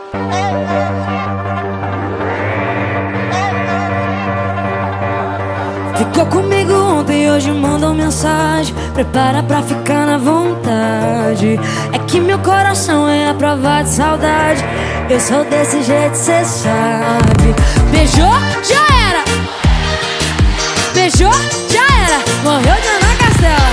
Ficou comigo ontem e hoje mandou mensagem. Prepara pra ficar na vontade. É que meu coração é a prova de saudade. Eu sou desse jeito, cê sabe. Beijou, já era. Beijou, já era. Morreu de Ana Castela.